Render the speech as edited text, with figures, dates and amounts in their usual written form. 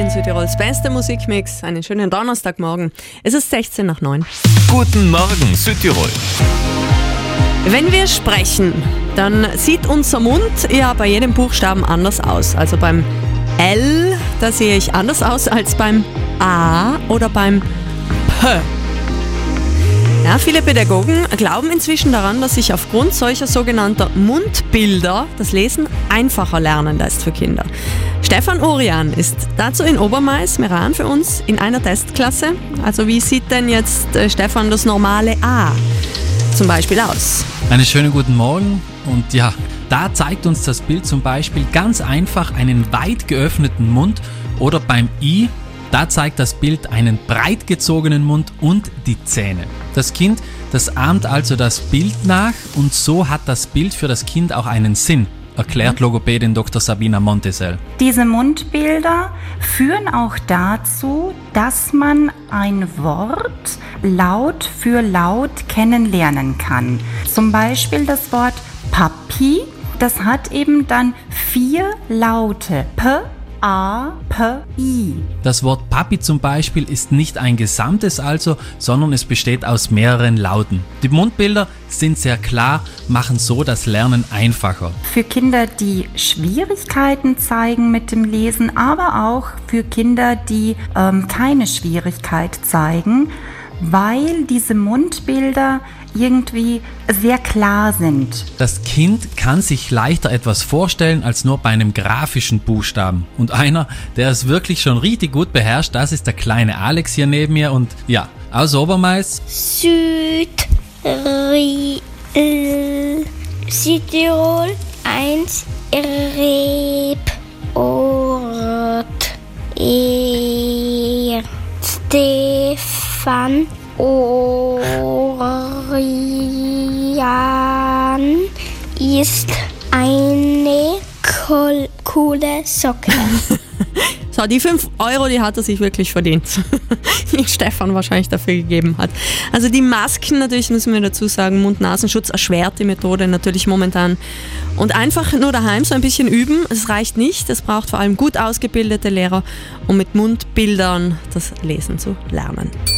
Südtirol, Südtirols beste Musikmix. Einen schönen Donnerstagmorgen. Es ist 16 nach 9. Guten Morgen, Südtirol. Wenn wir sprechen, dann sieht unser Mund ja bei jedem Buchstaben anders aus. Also beim L, da sehe ich anders aus als beim A oder beim P. Ja, viele Pädagogen glauben inzwischen daran, dass sich aufgrund solcher sogenannter Mundbilder das Lesen einfacher lernen lässt für Kinder. Stefan Urian ist dazu in Obermais, Meran, für uns in einer Testklasse. Also wie sieht denn jetzt, Stefan, das normale A zum Beispiel aus? Einen schönen guten Morgen und ja, da zeigt uns das Bild zum Beispiel ganz einfach einen weit geöffneten Mund oder beim I, da zeigt das Bild einen breit gezogenen Mund und die Zähne. Das Kind, das ahmt also das Bild nach und so hat das Bild für das Kind auch einen Sinn, erklärt Logopädin Dr. Sabina Montesel. Diese Mundbilder führen auch dazu, dass man ein Wort Laut für Laut kennenlernen kann. Zum Beispiel das Wort Papi, das hat eben dann 4 Laute. P, A, P, I. Das Wort Papi zum Beispiel ist nicht ein Gesamtes also, sondern es besteht aus mehreren Lauten. Die Mundbilder sind sehr klar, machen so das Lernen einfacher. Für Kinder, die Schwierigkeiten zeigen mit dem Lesen, aber auch für Kinder, die keine Schwierigkeit zeigen, weil diese Mundbilder irgendwie sehr klar sind. Das Kind kann sich leichter etwas vorstellen als nur bei einem grafischen Buchstaben. Und einer, der es wirklich schon richtig gut beherrscht, das ist der kleine Alex hier neben mir und ja, aus Obermais. Südtirol 1 Rebort Stefan Urian ist eine coole Socke. So, die 5 Euro, die hat er sich wirklich verdient, die Stefan wahrscheinlich dafür gegeben hat. Also die Masken natürlich, müssen wir dazu sagen, Mund-Nasenschutz erschwert die Methode natürlich momentan. Und einfach nur daheim so ein bisschen üben, es reicht nicht, es braucht vor allem gut ausgebildete Lehrer, um mit Mundbildern das Lesen zu lernen.